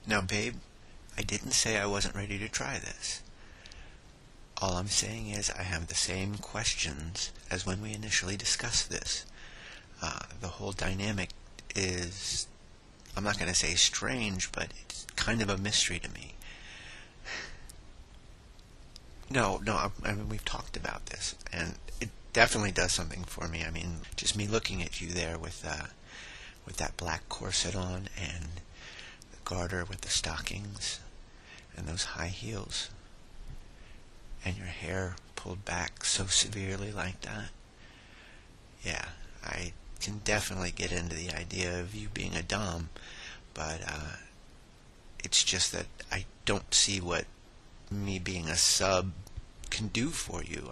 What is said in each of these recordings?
Now, babe, I didn't say I wasn't ready to try this. All I'm saying is I have the same questions as when we initially discussed this. The whole dynamic is, I'm not going to say strange, but it's kind of a mystery to me. No, I mean, we've talked about this, and it definitely does something for me. I mean, just me looking at you there with that black corset on, and the garter with the stockings, and those high heels, and your hair pulled back so severely like that. Yeah, I can definitely get into the idea of you being a dom, but it's just that I don't see what me being a sub can do for you.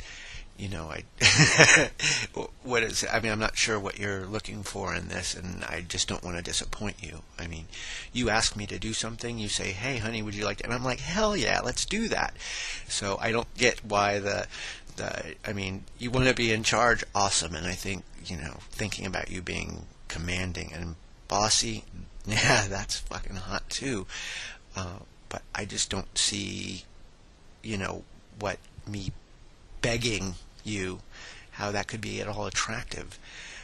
What is? I mean, I'm not sure what you're looking for in this, and I just don't want to disappoint you. I mean, you ask me to do something, you say, "Hey, honey, would you like to?" And I'm like, "Hell yeah, let's do that." So I don't get why I mean, you want to be in charge, awesome, and I think, thinking about you being commanding and bossy, yeah, that's fucking hot too. But I just don't see, what me begging you, how that could be at all attractive.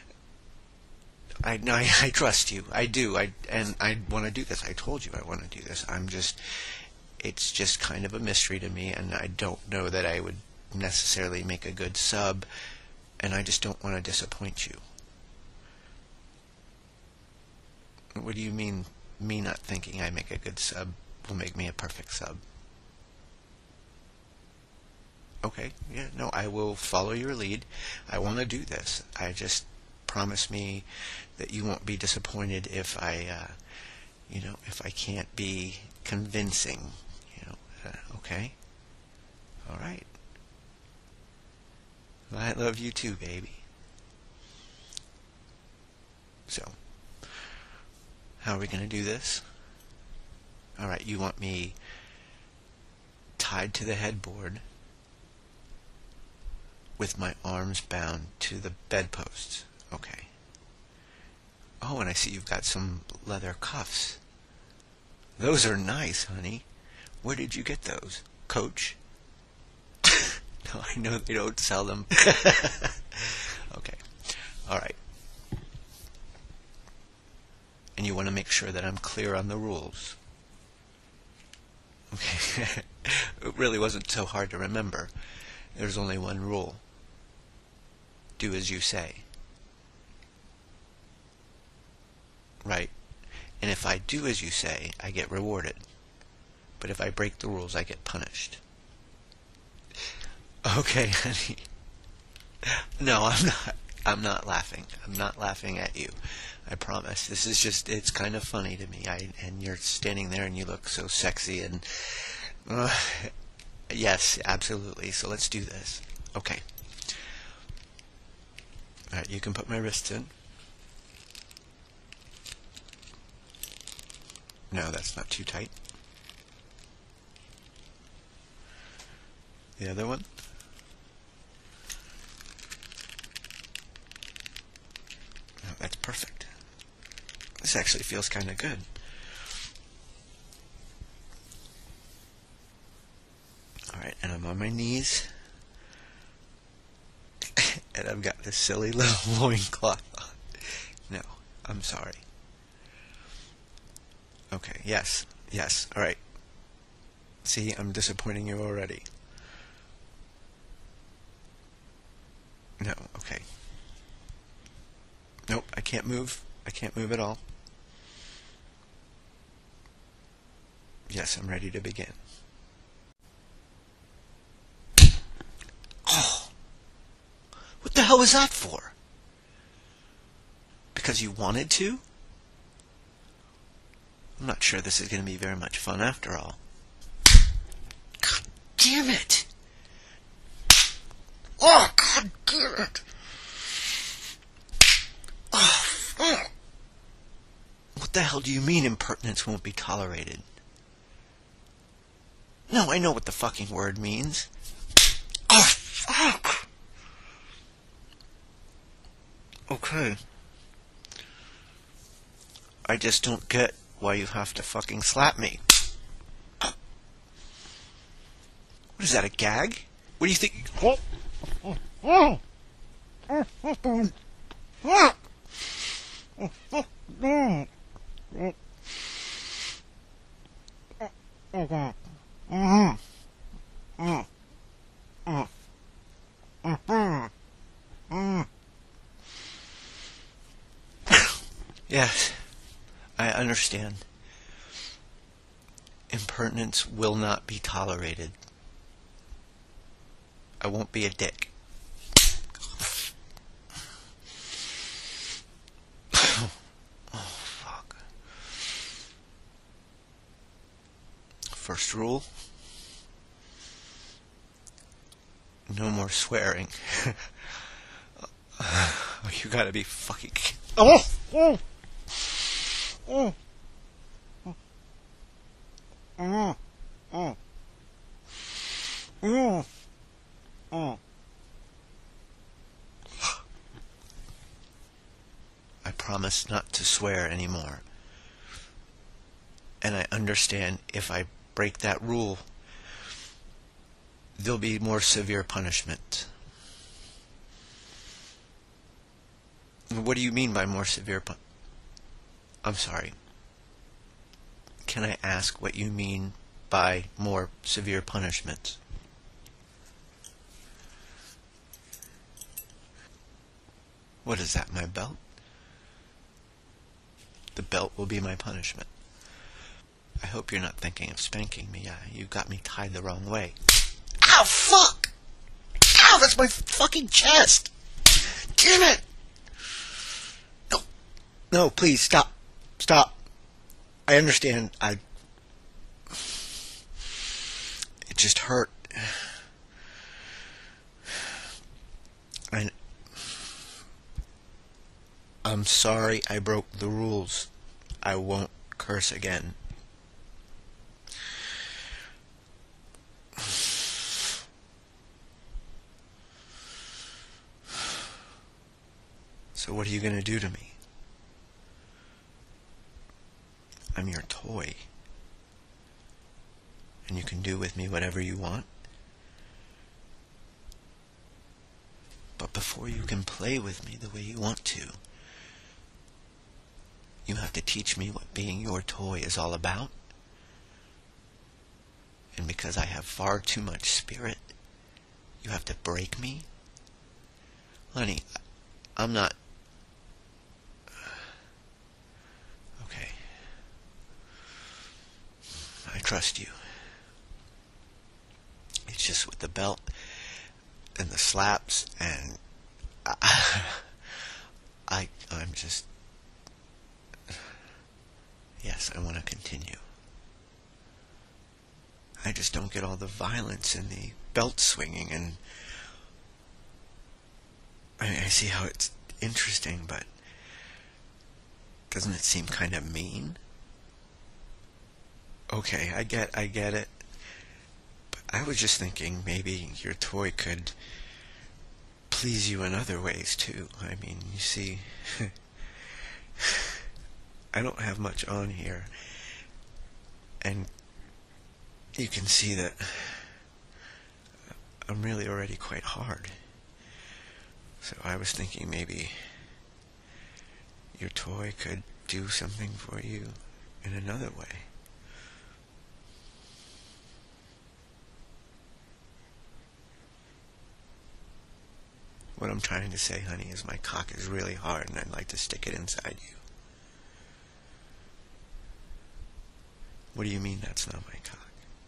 I trust you. I do. And I want to do this. I told you I want to do this. It's just kind of a mystery to me, and I don't know that I would necessarily make a good sub, and I just don't want to disappoint you. What do you mean, me not thinking I make a good sub will make me a perfect sub? Okay, yeah, no, I will follow your lead. I want to do this. I just promise me that you won't be disappointed if if I can't be convincing, okay? All right. Well, I love you too, baby. So, how are we going to do this? All right, you want me tied to the headboard with my arms bound to the bedposts. Okay. Oh, and I see you've got some leather cuffs. Those are nice, honey. Where did you get those? Coach? No, I know they don't sell them. Okay. All right. And you want to make sure that I'm clear on the rules. Okay. It really wasn't so hard to remember. There's only one rule. Do as you say. Right. And if I do as you say, I get rewarded. But if I break the rules, I get punished. Okay, honey. No, I'm not. I'm not laughing. I'm not laughing at you. I promise. This is just, it's kind of funny to me. And you're standing there and you look so sexy and... yes, absolutely. So let's do this. Okay. Alright, you can put my wrists in. No, that's not too tight. The other one. Oh, that's perfect. This actually feels kind of good. Alright, and I'm on my knees. And I've got this silly little loincloth on. No, I'm sorry. Okay, yes, alright. See, I'm disappointing you already. No, okay. Nope, I can't move. I can't move at all. Yes, I'm ready to begin. Oh! What the hell was that for? Because you wanted to? I'm not sure this is going to be very much fun after all. God damn it! Oh, god damn it! Oh, fuck! What the hell do you mean impertinence won't be tolerated? No, I know what the fucking word means. Oh, fuck! Okay. I just don't get why you have to fucking slap me. What is that, a gag? What do you think? Yes, I understand. Impertinence will not be tolerated. I won't be a dick. Oh, fuck. First rule: no more swearing. You gotta be fucking... I promise not to swear anymore. And I understand if I break that rule, there'll be more severe punishment. What do you mean by more severe I'm sorry. Can I ask what you mean by more severe punishment? What is that, my belt? The belt will be my punishment. I hope you're not thinking of spanking me. You got me tied the wrong way. Ow, fuck! Ow, that's my fucking chest! Damn it! No. No, please, stop. Stop. I understand. It just hurt. I'm sorry I broke the rules. I won't curse again. So what are you going to do to me? I'm your toy. And you can do with me whatever you want. But before you can play with me the way you want to, you have to teach me what being your toy is all about. And because I have far too much spirit, you have to break me? Honey, I'm not... Okay. I trust you. It's just with the belt and the slaps and... I'm just... Yes, I want to continue. I just don't get all the violence and the belt swinging, and I see how it's interesting, but doesn't it seem kind of mean? Okay, I get it. But I was just thinking maybe your toy could please you in other ways too. I mean, you see, I don't have much on here, and you can see that I'm really already quite hard. So I was thinking maybe your toy could do something for you in another way. What I'm trying to say, honey, is my cock is really hard and I'd like to stick it inside you. What do you mean that's not my cock?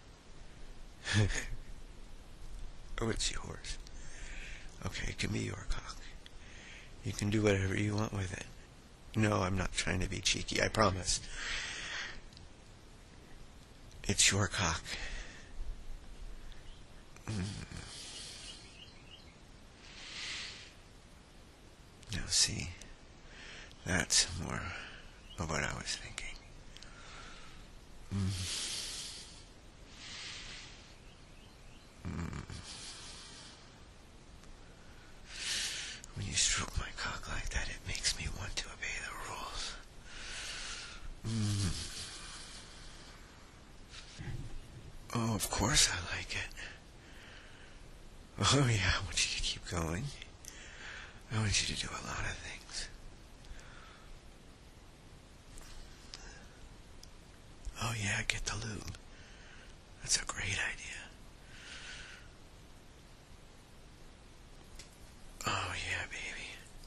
Oh, it's yours. Okay, it can be your cock. You can do whatever you want with it. No, I'm not trying to be cheeky, I promise. It's your cock. Now see, that's more of what I was thinking. When you stroke my cock like that, it makes me want to obey the rules. Oh, of course I like it. Oh, yeah, I want you to keep going. I want you to do a lot of things. Oh, yeah, get the lube. That's a great idea. Oh, yeah, baby.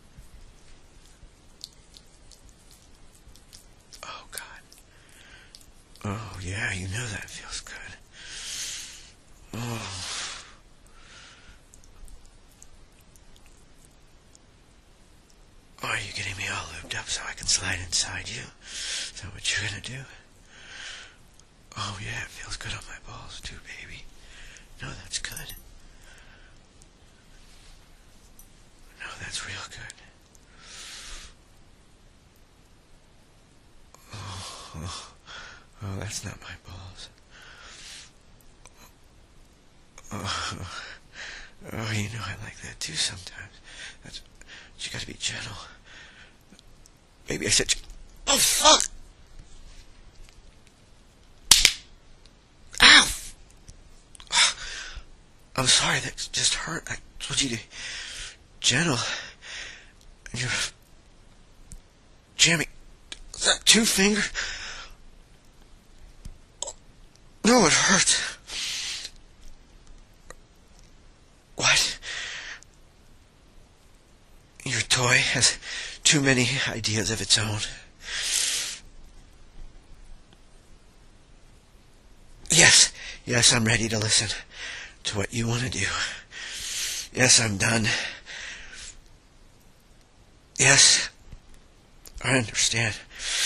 Oh, God. Oh, yeah, you know that feels good. Oh. Oh, are you getting me all lubed up so I can slide inside you? Is that what you're gonna do? Oh, yeah, it feels good on my balls, too, baby. No, that's good. No, that's real good. Oh, that's not my balls. Oh, you know I like that too sometimes. But you gotta be gentle. Maybe I said... Oh, fuck! Ow! I'm sorry, that just hurt. I told you to... Gentle. And you're... jamming... Is that 2 finger? No, it hurts. What? Your toy has too many ideas of its own. Yes, I'm ready to listen to what you want to do. Yes, I'm done. Yes, I understand.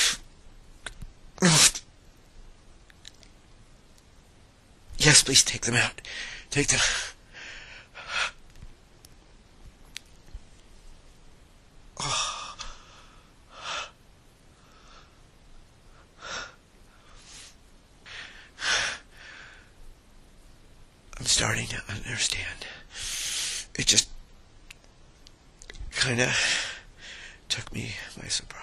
Yes, please take them out. Take them. Oh. I'm starting to understand. It just kind of took me by surprise.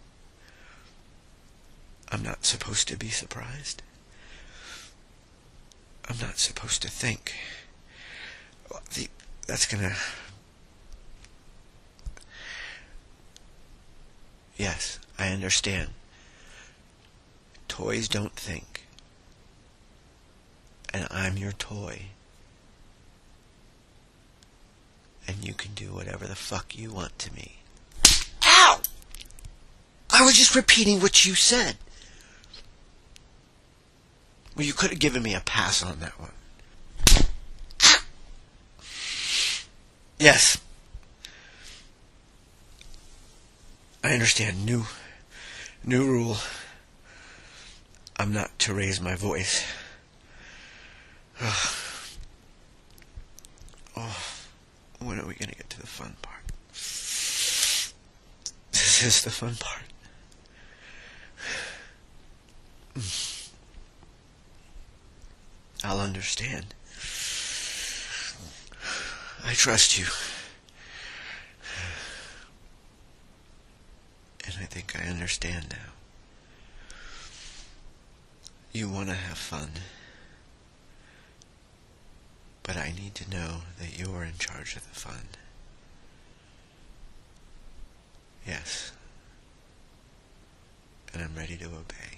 I'm not supposed to be surprised. I'm not supposed to think. That's gonna... Yes, I understand. Toys don't think. And I'm your toy. And you can do whatever the fuck you want to me. Ow! I was just repeating what you said. Well, you could have given me a pass on that one. Yes. I understand. New rule. I'm not to raise my voice. Oh, when are we going to get to the fun part? This is the fun part. I'll understand. I trust you. And I think I understand now. You want to have fun. But I need to know that you're in charge of the fun. Yes. And I'm ready to obey.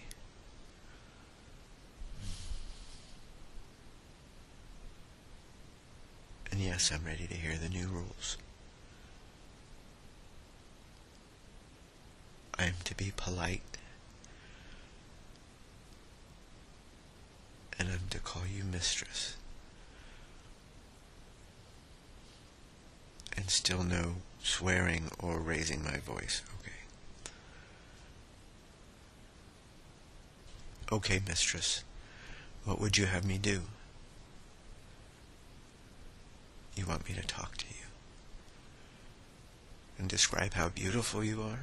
And yes, I'm ready to hear the new rules. I am to be polite. And I'm to call you mistress. And still no swearing or raising my voice, okay? Okay, mistress. What would you have me do? You want me to talk to you? And describe how beautiful you are?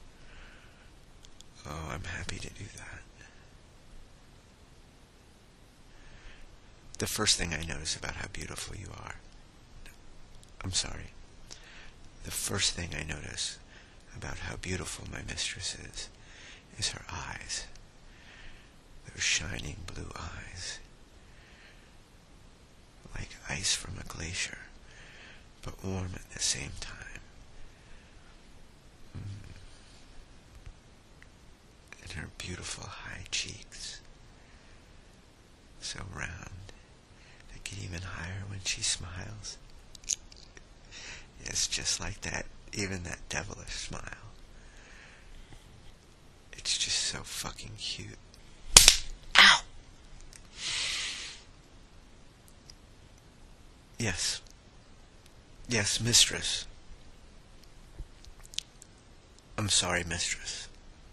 Oh, I'm happy to do that. The first thing I notice about how beautiful you are... I'm sorry. The first thing I notice about how beautiful my mistress is her eyes. Those shining blue eyes. ice from a glacier, but warm at the same time. And her beautiful high cheeks, so round, they get even higher when she smiles. It's just like that, even that devilish smile. It's just so fucking cute. Ow! Yes. Yes, mistress. I'm sorry, mistress.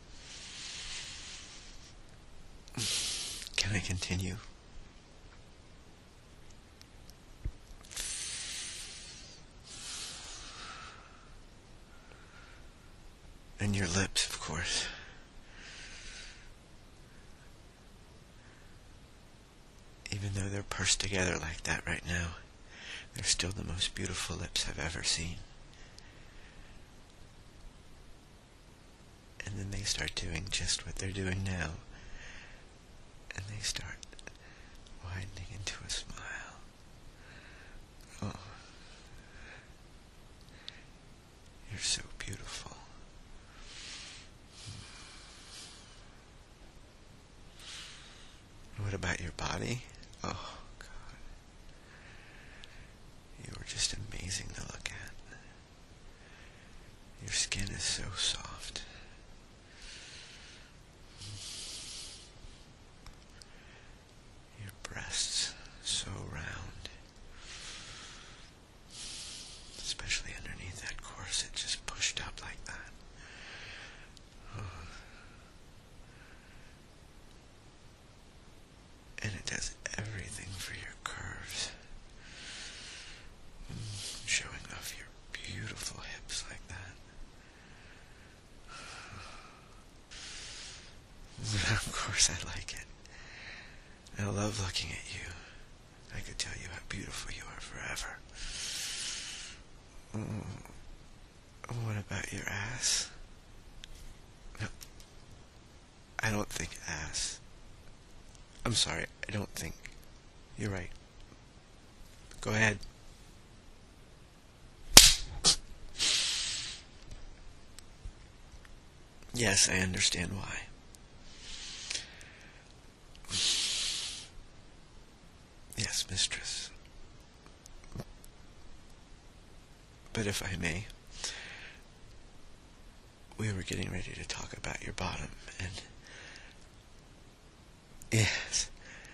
Can I continue? And your lips, of course. Even though they're pursed together like that right now, they're still the most beautiful lips I've ever seen. And then they start doing just what they're doing now. And they start widening into a smile. Oh. You're so beautiful. What about your body? Oh, God. You are just amazing to look at. Your skin is so soft. Your breasts so round. Especially underneath that corset just pushed up like that. Oh. And it does everything for your curves. Showing off your beautiful hips like that. Of course I like it. I love looking at you. I could tell you how beautiful you are forever. What about your ass? No, I don't think ass. I'm sorry, I don't think. You're right. Go ahead. Yes, I understand why. Yes, mistress. But if I may, we were getting ready to talk about your bottom, and... Yes.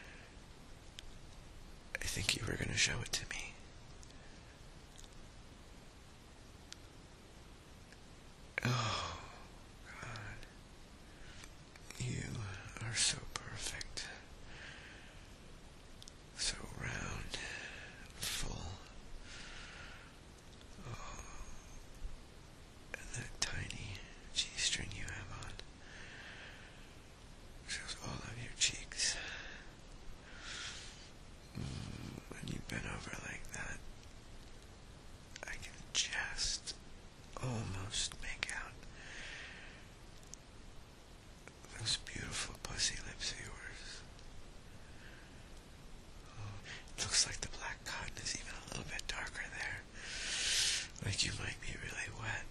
I think you were going to show it to me. Oh, God. You are so perfect. So round, full. Oh. And that tiny G-string you have on shows all of your cheeks. When you bend over like that, I can just almost make out those beautiful pussy lips of yours. Oh, it looks like the black cotton is even a little bit darker there. Like you might be really wet.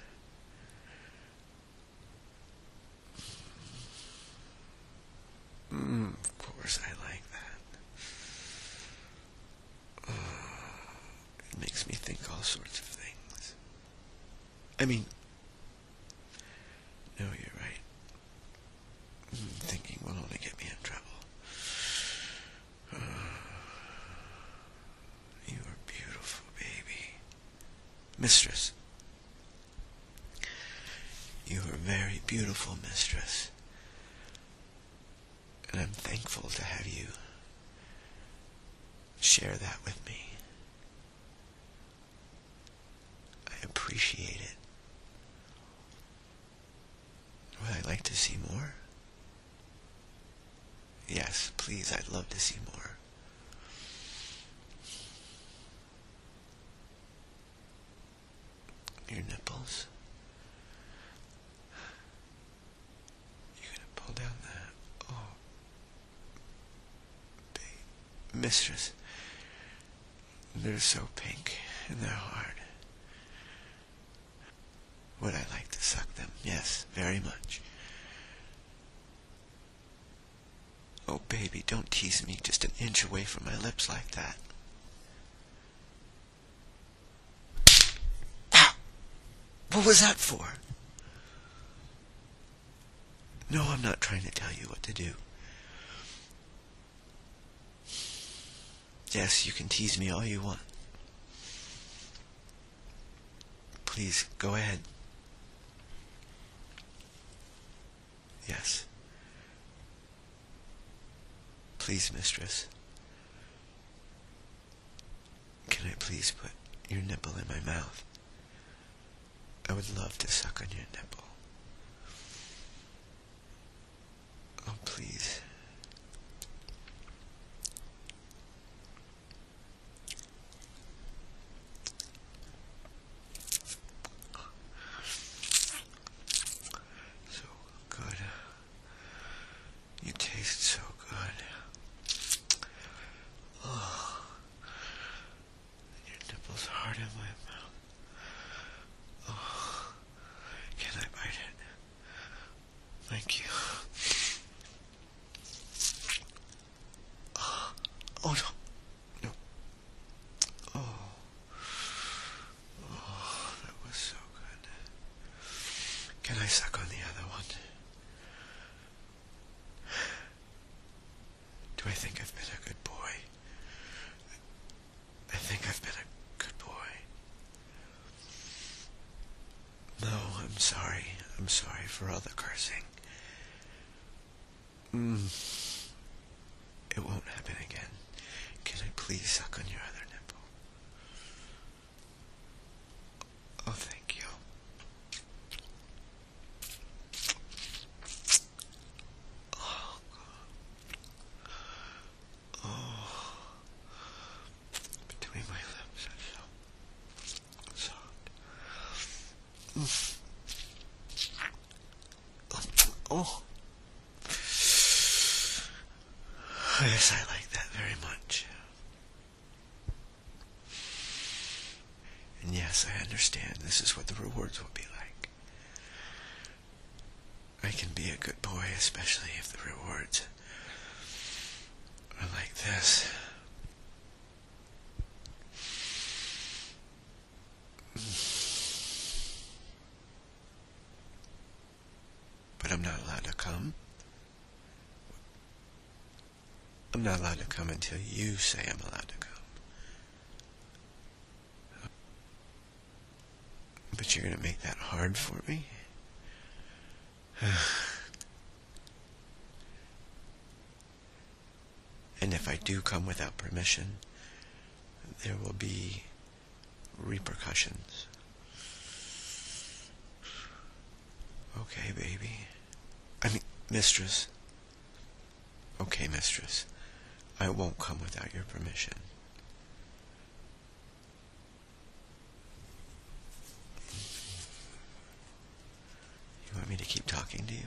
Of course I like that. Oh, it makes me think all sorts of things. I mean, no, you're right. Thinking will only get me in trouble. You are beautiful, baby. Mistress. You are very beautiful, mistress. And I'm thankful to have you share that with me. I appreciate it. Would I like to see more? Yes, please, I'd love to see more. Your nipples. You're gonna pull down that. Oh. Mistress. They're so pink and they're hard. Would I like to suck them? Yes, very much. Oh, baby, don't tease me just an inch away from my lips like that. Ow! What was that for? No, I'm not trying to tell you what to do. Yes, you can tease me all you want. Please, go ahead. Yes. Please, mistress. Can I please put your nipple in my mouth? I would love to suck on your nipple. Oh, please. So good. You taste so good. Oh. Your nipple's hard in my mouth. Oh. Can I bite it? Thank you. Oh, no. No. Oh. Oh, that was so good. Can I suck on the other one? Do I think I've been a good boy? I think I've been a good boy. No, I'm sorry. I'm sorry for all the cursing. It won't happen again. Can I please suck on your other nipple? Oh, thank you. Oh, God. Oh. Between my lips are so soft. Oh. Yes, I like that very much. And yes, I understand this is what the rewards will be like. I can be a good boy, especially if the rewards are like this. But I'm not allowed to come. I'm not allowed to come until you say I'm allowed to come. But you're going to make that hard for me? And if I do come without permission, there will be repercussions. Okay, baby. I mean, mistress. Okay, mistress. I won't come without your permission. You want me to keep talking to you?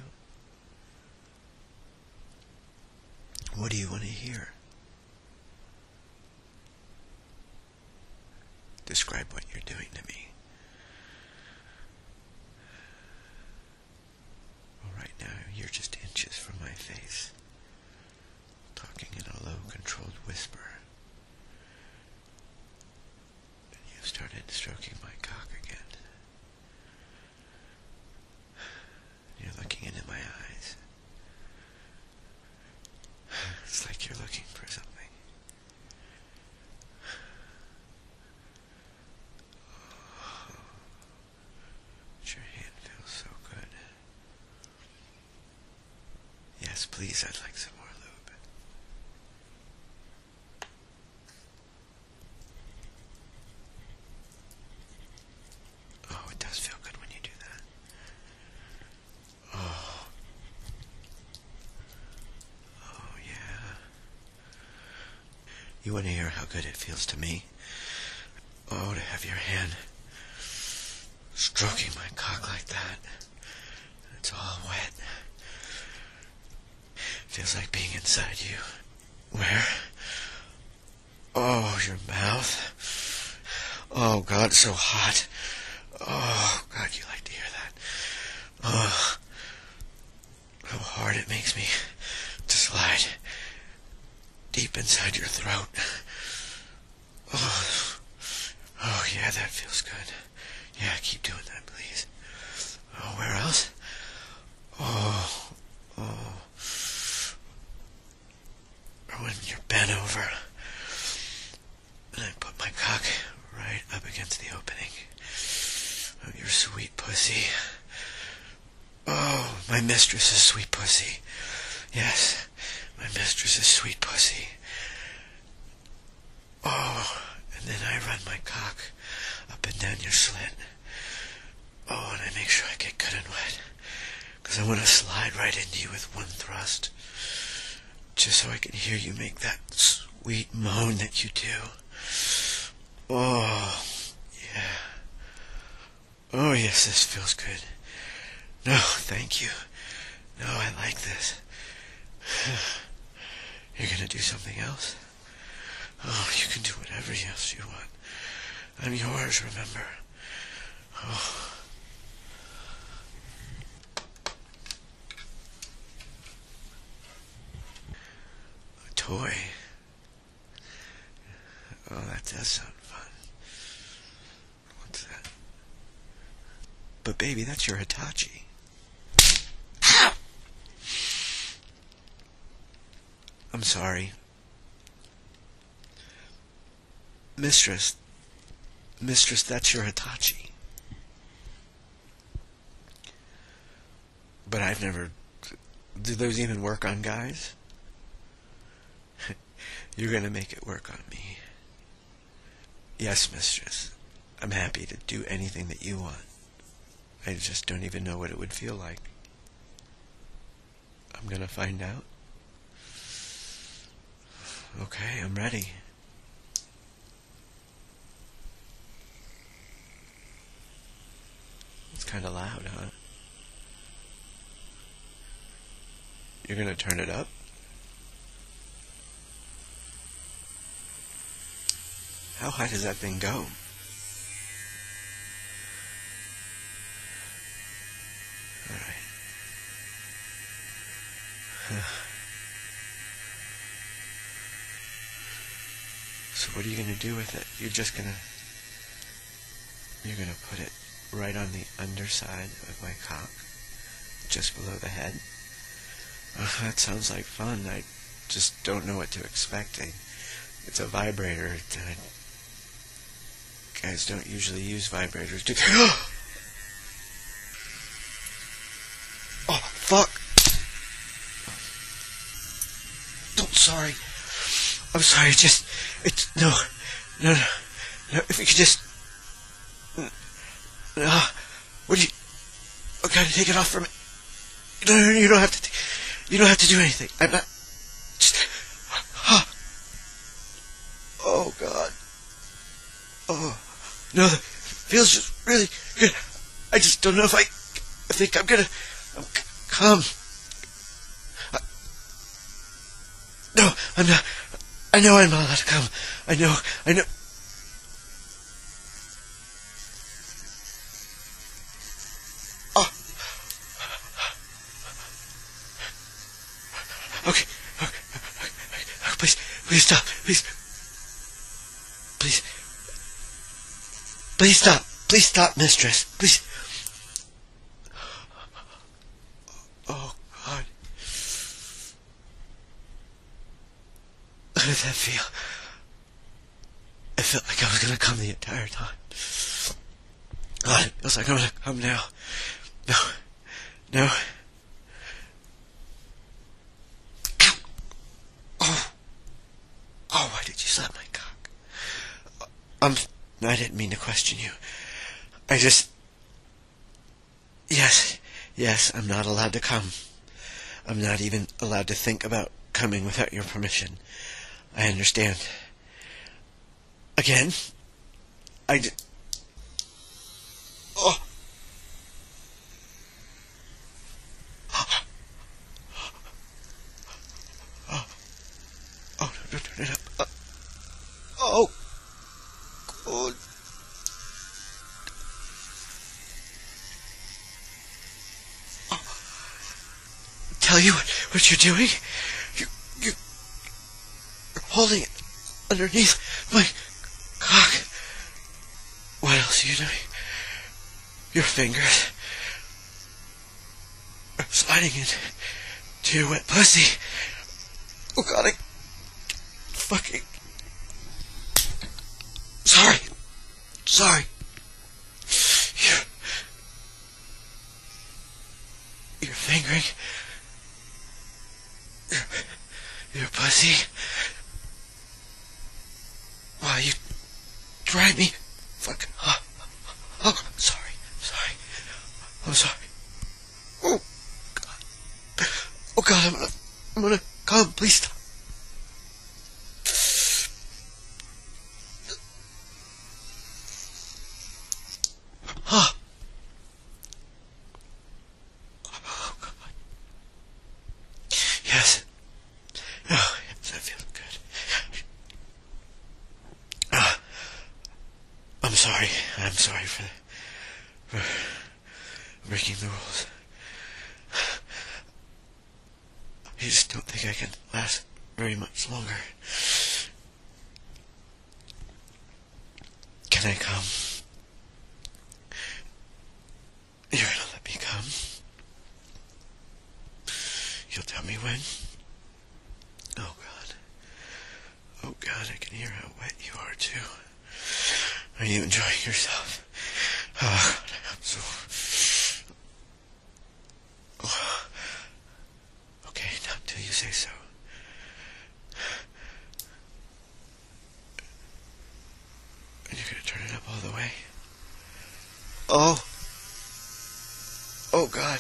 What do you want to hear? Describe what you're doing to me. Well, right now, you're just inches from my face, talking in a low, controlled whisper. And you've started stroking my cock again. You're looking into my eyes. It's like you're looking for something. Oh, but your hand feels so good. Yes, please, I'd like some more lube. Oh, it does feel good when you do that. Oh. Oh, yeah. You want to hear how good it feels to me? Oh, to have your hand stroking my cock like that. It's all wet. Feels like being inside you. Where? Oh, your mouth. Oh, God, it's so hot. Oh, God, you like to hear that. Oh, how hard it makes me to slide deep inside your throat. Oh, oh yeah, that feels good. Yeah, keep doing that, please. Oh, where else? Oh, oh. Or when you're bent over, and I put my cock right up against the opening of your sweet pussy. Oh, my mistress's sweet pussy. Yes, my mistress's sweet pussy. Oh, and then I run my cock up and down your slit. Oh, and I make sure I get good and wet, because I want to slide right into you with one thrust, just so I can hear you make that sweet moan that you do. Oh, yeah. Oh, yes, this feels good. No, thank you. No, I like this. You're gonna do something else? Oh, you can do whatever else you want. I'm yours, remember? Oh. A toy. Oh, that does sound fun. What's that? But baby, that's your Hitachi. I'm sorry. Mistress, that's your Hitachi. But I've never... Do those even work on guys? You're gonna make it work on me. Yes, mistress. I'm happy to do anything that you want. I just don't even know what it would feel like. I'm gonna find out. Okay, I'm ready. It's kind of loud, huh? You're gonna turn it up? How high does that thing go? Alright. So what are you gonna do with it? You're gonna put it right on the underside of my cock, just below the head. That sounds like fun. I just don't know what to expect. It's a vibrator. Guys don't usually use vibrators. Oh, fuck! Sorry. I'm sorry, no. If you could just... No. Would you... Okay, take it off for me. No, you don't have to... You don't have to do anything. I'm not... Just... Oh, God. Oh. No, it feels just really good. I just don't know if I think I'm gonna... come. No, I'm not... I know I'm not allowed to come. I know... Oh. Okay. Please stop. Please stop, mistress. Please. Oh, God. How did that feel? It felt like I was gonna come the entire time. God, it feels like I'm gonna come now. No. Ow. Oh, why did you slap my cock? I didn't mean to question you. I just... Yes, I'm not allowed to come. I'm not even allowed to think about coming without your permission. I understand. Again? Oh! Oh, no, turn it up. what you're doing? You're holding it underneath my cock. What else are you doing? Your fingers are sliding into your wet pussy. Oh God, I fucking... Sorry. You're fingering your pussy while you drive me. Fuck. Oh, sorry. I'm sorry. Oh God. Oh God, I'm gonna come. Please stop. Oh. Oh God. Yes. Oh, yes, that feels good. I'm sorry for breaking the rules. I just don't think I can last very much longer. Can I come? You're gonna let me come? You'll tell me when? Oh God, I can hear how wet you are too. Are you enjoying yourself? Oh God, I'm so... Oh. Okay, not till you say so. And you're gonna turn it up all the way? Oh God.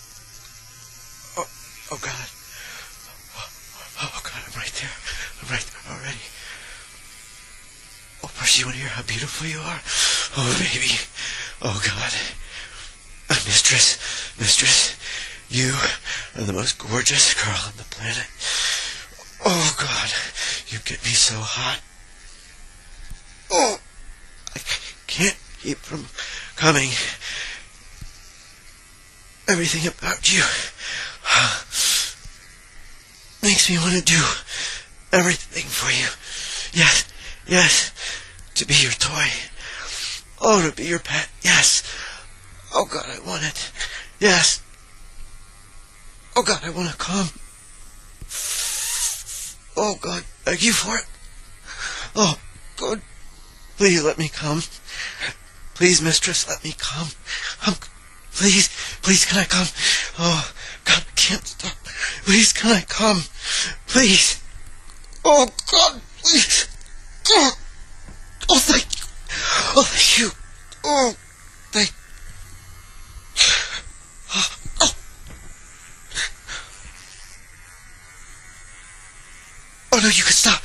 Oh God. Oh God, I'm right there already. Oh, Percy, you want to hear how beautiful you are? Oh, baby. Oh God. Mistress, you are the most gorgeous girl on the planet. Oh God, you get me so hot. Oh, I can't keep from coming. Everything about you makes me want to do everything for you. Yes, to be your toy. Oh, to be your pet. Yes. Oh God, I want it. Yes. Oh God, I want to come. Oh God, beg you for it. Oh God, please let me come. Please, mistress, let me come. Please, can I come? Oh God, I can't stop. Please, can I come? Please. Oh God, please. Oh, thank you. Oh, thank you. Oh, thank you. Oh no, you can stop.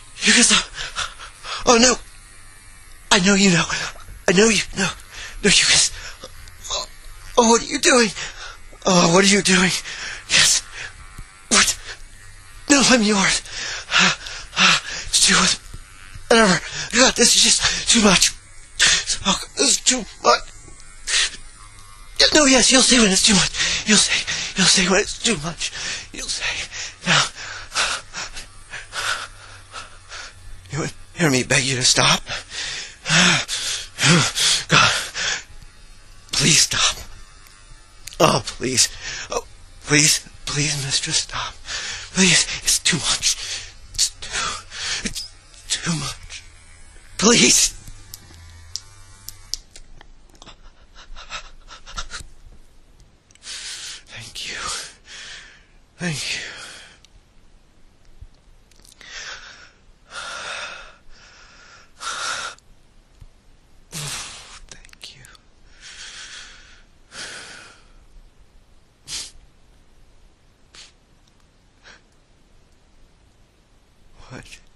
Oh no. I know you know. No, you can. Oh, what are you doing? Oh, what are you doing? Yes. What? No, I'm yours. Just do it. Whatever. God, this is just too much. Oh, this is too much. No, yes, you'll see when it's too much. You'll see when it's too much. You'll say. Now. You would hear me beg you to stop? God. Please stop. Oh, please. Oh, please, mistress, stop. Please, it's too much. It's too much. Please. Thank you. Thank you. What?